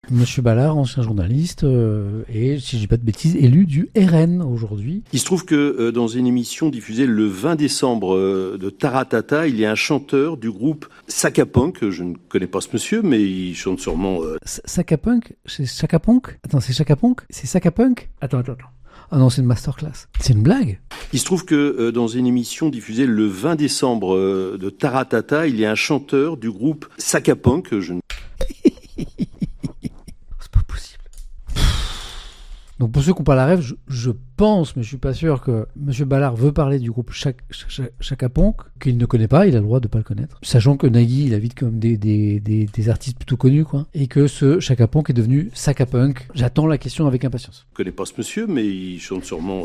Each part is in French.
Monsieur Ballard, ancien journaliste, et, si je dis pas de bêtises, élu du RN aujourd'hui. Il se trouve que dans une émission diffusée le 20 décembre de Taratata, il y a un chanteur du groupe Sakapunk. Je ne connais pas ce monsieur, mais il chante sûrement... Sakapunk? C'est Sakapunk? Attends, c'est Sakapunk? C'est Sakapunk? Attends. Ah non, c'est une masterclass. C'est une blague? Il se trouve que dans une émission diffusée le 20 décembre de Taratata, il y a un chanteur du groupe Sakapunk. C'est pas possible. Donc pour ceux qui n'ont pas la rêve, je pense, mais je suis pas sûr, que Monsieur Ballard veut parler du groupe Sakapunk, qu'il ne connaît pas, il a le droit de pas le connaître. Sachant que Nagui, il habite comme des artistes plutôt connus, quoi. Et que ce Sakapunk est devenu Sakapunk. J'attends la question avec impatience. Je ne connais pas ce monsieur, mais il chante sûrement...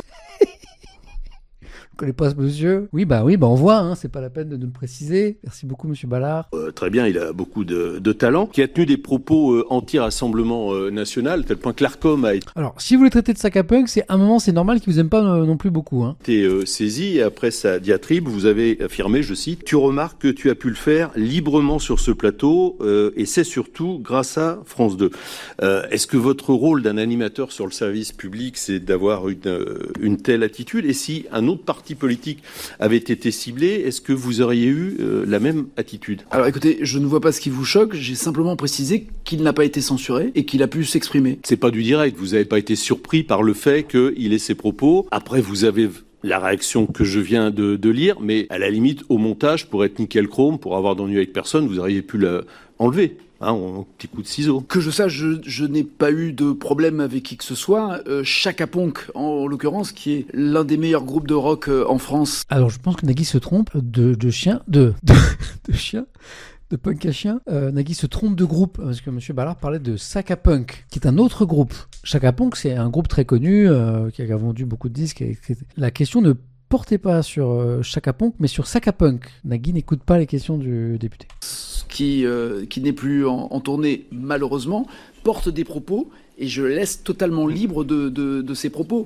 Je connais pas ce monsieur. Oui, on voit, hein, c'est pas la peine de nous le préciser. Merci beaucoup, Monsieur Ballard. Très bien, il a beaucoup de talent, qui a tenu des propos anti-rassemblement national, tel point que l'ARCOM a été Alors, si vous le traitez de Sakapunk, c'est un moment, c'est normal qu'il vous aime pas non plus beaucoup, hein. saisi, et après sa diatribe, vous avez affirmé, je cite, « Tu remarques que tu as pu le faire librement sur ce plateau, et c'est surtout grâce à France 2 ». Est-ce que votre rôle d'un animateur sur le service public, c'est d'avoir une telle attitude? Et si un autre parti politique avait été ciblé, est-ce que vous auriez eu la même attitude? Alors écoutez, je ne vois pas ce qui vous choque, j'ai simplement précisé qu'il n'a pas été censuré et qu'il a pu s'exprimer. C'est pas du direct, vous n'avez pas été surpris par le fait qu'il ait ses propos. Après, vous avez la réaction que je viens de lire, mais à la limite, au montage, pour être nickel chrome, pour avoir d'ennui avec personne, vous auriez pu l'enlever. Un petit coup de ciseau. Que je sache, je n'ai pas eu de problème avec qui que ce soit. Sakapunk, en l'occurrence, qui est l'un des meilleurs groupes de rock en France. Alors, je pense que Nagui se trompe de chien, de punk à chien. Nagui se trompe de groupe, parce que Monsieur Ballard parlait de Sakapunk, qui est un autre groupe. Sakapunk, c'est un groupe très connu, qui a vendu beaucoup de disques. La question ne portait pas sur Sakapunk, mais sur Sakapunk. Nagui n'écoute pas les questions du député. Qui n'est plus en tournée, malheureusement, porte des propos, et je laisse totalement libre de ses propos.